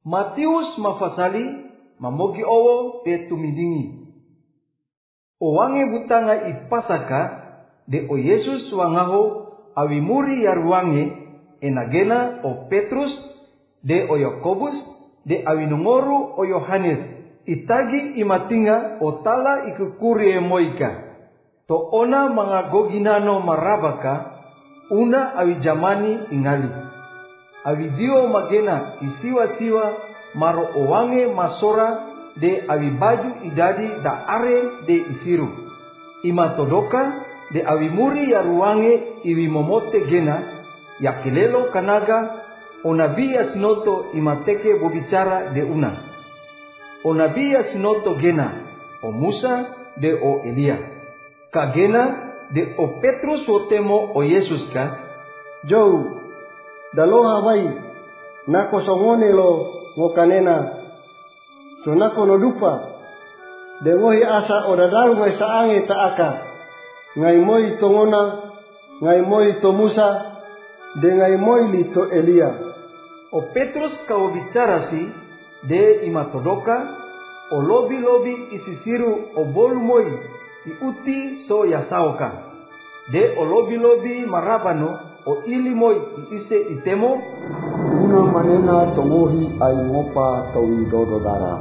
Matius mafasali mamogi owo te tumidingi. Owange butanga ipasaka de o Yesus wangaho awi muri ya ruange enagena o Petrus de o Yakobus de awi nongoru o Yohanes itagi imatinga o tala ikukuri emoika. To ona mga goginano marabaka una awi jamani ingali. Awi dio magena isiwa-siwa maro owange masora de awi baju idadi da are de isiru. Ima todoka de awi muri ya ruange iwi momote gena ya kilelo kanaga o nabi ya sinoto imateke bobicara de una. O nabi ya sinoto gena o Musa de o Elia. Kagena de o Petrus o temo o Yesus ka. Jou, daloha wai, nako songone lo ngokanena. So nako no dupa, de ngohi asa o dadaru ngai saange taaka. Ngai moi tongona, ngai moi to Musa, de ngai moi li to Elia. O Petrus kau bicara si, de imatodoka, o lobi-lobi isisiru o bolu moi, iuti so yasaoka. De o lobi-lobi marabano, o ili moi ise itemo. Una manena tongohi ai ngopa tawi dodo dara.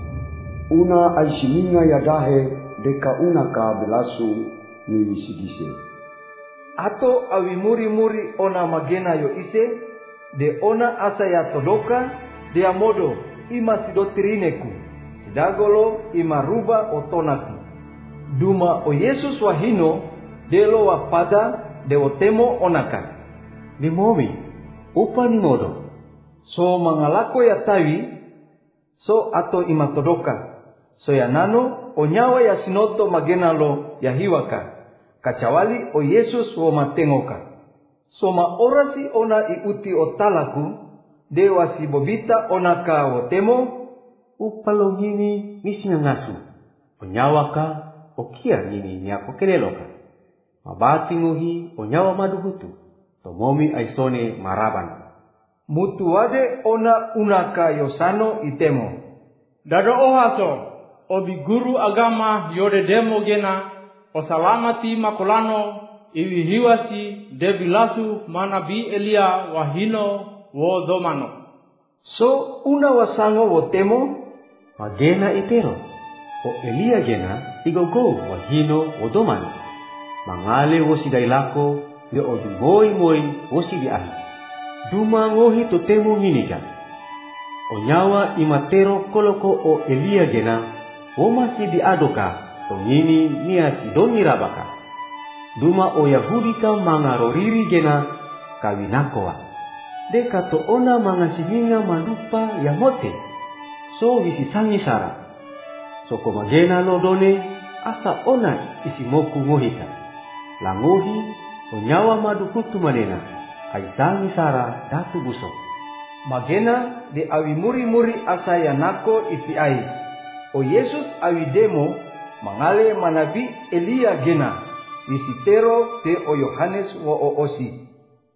Una ai siminga yadahe deka una ka belasu ni sigise. Ato awi muri-muri ona magena yo ise, de ona asa ya todoka, de amodo ima sidotirineku, sidagolo ima ruba otonaku. Duma o Yesus wahino, de lo wapada, de otemo onaka. Limomi, upa ni modo. So mangalako ya tawi, so ato ima todoka. So ya nano, o nyawa ya sinoto magena lo ya hiwaka. Kacawali o Yesus wo matengoka. So ma orasi ona iuti o talaku, de wasi bobita onaka wo temo. Upalo ngini misi ngasu. Onyawaka okia ngini nyako keleloka. Mabati nguhi onyawa maduhutu. Tomomi aisone maraban. Mutu wade ona unaka yosano itemo. Dado ohaso, obi guru agama yode demo gena, osalamati makolano, iwi hiwasi debilasu manabi Elia wahino wo domano. So una wasango wo temo, magena itero, o Elia gena igogo wahino wo domano. Mangale wo sidailako, de odu moi wosi di ahi. Duma ngohi to temo hinika. Onyawa imatero koloko o Elia gena, womasi di adoka, to ngini nia sidoni rabaka. Duma o Yahudi ka mangaroriri gena, kawinakoa. Deka to ona mangasiminga malupa ya mote, so wisisangi sara. So komagena lodone, asa ona isimoku ngohika. Langohi, onyawa madukutu manena, aisangi sara datu buso. Magena de awi muri-muri asa yanako iti ai. O Yesus awi demo mangale manabi Elia gena, visitero te o Yohanes wo o osi.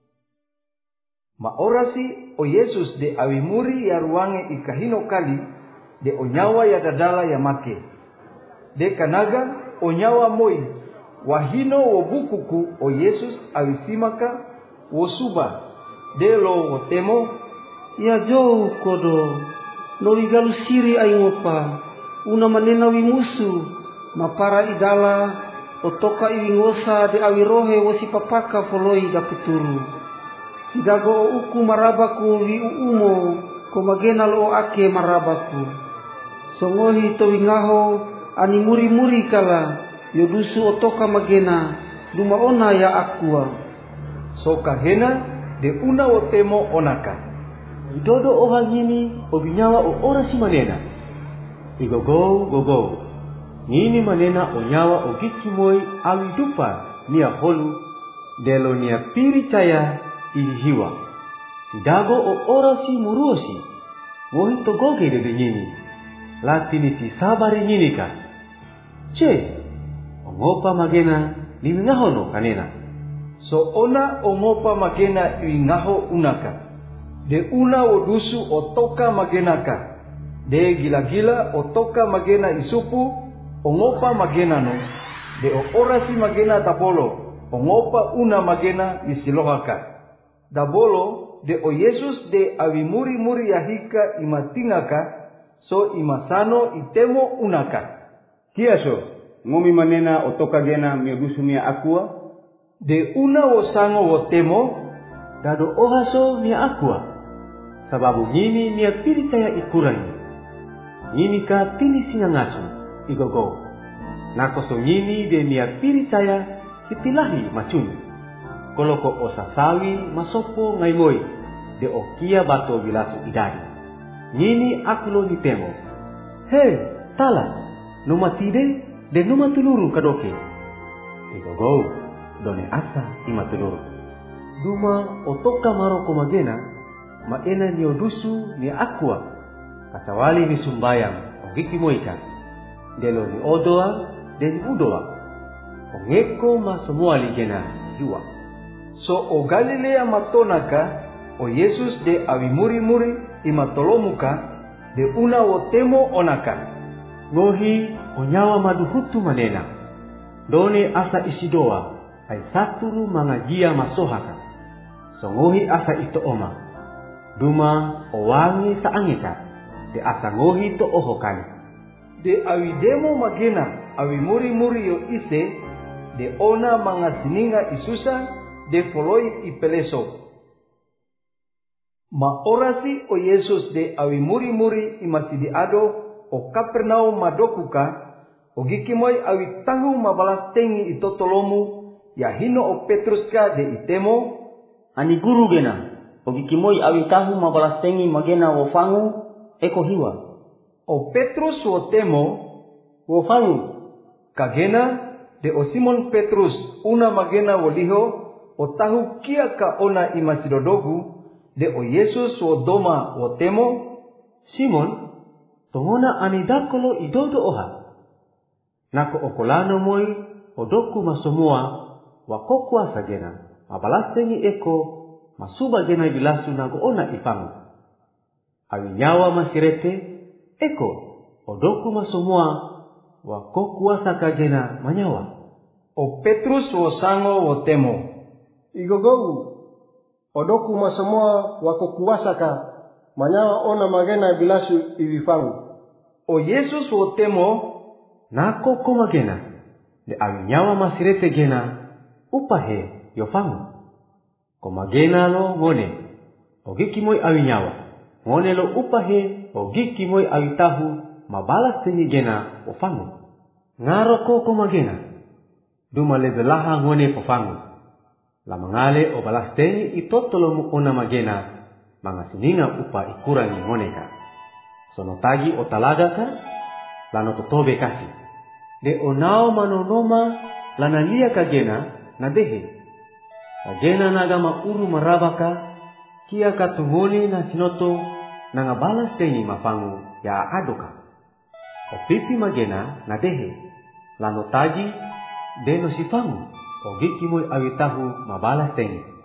Maorasi o Yesus de awi muri ya ruange ikahino kali, de onyawa ya dadala ya make. De kanaga onyawa moi, wahino wo bukuku o Yesus awi simaka wo suba, de lo wo temo. Ya jo kodo, no igalu siri ai ngopa, una manena wi musu, mapara idala, otoka iwi ngosa de awi rohe wosi papaka foloi da puturu. Sidago o uku marabaku wi uumo, komagena lo ake marabaku. Songohi to wingaho, ani muri-muri kala, yodusu otoka magena, duma ona ya akua. So kahena de una wo temo onaka. Idodo ohangini obinyawa o orasi manena. Igogo. Ngini manena onyawa o gikimoi awi dupa nia holu, delo nia piri caya ilihiwa. Sidago o orasi muruosi, wohi togoge de ngini. Latini ti sabari ngini ka. Che, ongopa magena limingahono kanena. So ona ongopa magena iwingaho unaka. de una o dusu otoka magenaka, de gila-gila otoka magena isupu, ongopa magena no, de o orasi magena dabolo, ongopa una magena isilohaka. Dabolo de o Yesus de awimuri-muri yahika imatingaka, so imasano itemo unaka. Kiaso, ngomi manena otoka gena miodusu mia akua? De una o sango o temo, Dado ohaso mia akua, sababu nyini mia piritaya ikurangi. Nyini ka tini sinangasu, igogo. Nakoso nyini de mia piritaya hitilahi macuni. Koloko osasawi masopo ngaimoi, de okia bato bilasu idari. Nyini akulo nitemo. He, tala, numa tide de numa tuluru kadoke. Igogo, done asa imatuluru. Duma otoka maroko magena, maena ni odusu ni akua, katawali ni sumbayang, ongiki moika, delo ni odoa, den udoa, ongeko ma semua ligena jua. So o Galilea matonaka, o Yesus de awimuri-muri imatolomuka, de una o temo onaka. Ngohi onyawa maduhutu manena, done asa isidoa, ay saturu mangagia masohaka. Songohi asa ito oma, duma owangi sa angika, de asa ngohi to ohokani. De awidemo magena, awimuri-muri yo ise, de ona mangasininga isusa, de foloi ipeleso. Ma orasi o Yesus de awimuri-muri imasidiado, o Kapernaum madokuka, o gikimoy awitahu mabalas tengi itotolomu, yahino o Petruska de itemo, ani guru gena, ogikimoi awitahu mabalastengi magena wofangu, eko hiwa. O Petrus wo temo, Wofangu, kagena, de o Simon Petrus una magena woliho, o tahu kia ka ona imasidodogu, de o Yesus wo doma wo temo, Simon, tongona anidakolo idodo oha. Nako okolano moi, odoku masomua, wakokwa sagena. Mabalastengi eko masuba gena bilasu nago ona ifangu. Awinyawa masirete eko odoku masomua wakokuasa kagena manyawa. O Petrus wo sango wo temo, Igogogu, odoku masomoa wakokuasa ka, manyawa ona magena bilasu ibifangu. o Yesus wo temo, Nako komagena de awinyawa masirete gena upahe yofangu. Komagena lo ngone, ogiki moi awinyawa, ngone lo upahe, ogiki moi awitahu, mabalas tengi gena ofangu. Ngaroko komagena, duma lebelaha ngone pofangu. Lamangale o balas tengi itotolomu ona magena, mangasininga upa ikurangi ngone ka. Sonotagi o talaga ka, lano totobe kasi. De onao manonoma, lanalia kagena, nadehe. Kagena nagama uru marabaka, kia katungoni na sinoto, nangabalas tengi mafangu ya adoka. Opipi magena nadehe, lano tagi, deno sifangu, ogiki moi awitahu mabalas tengi.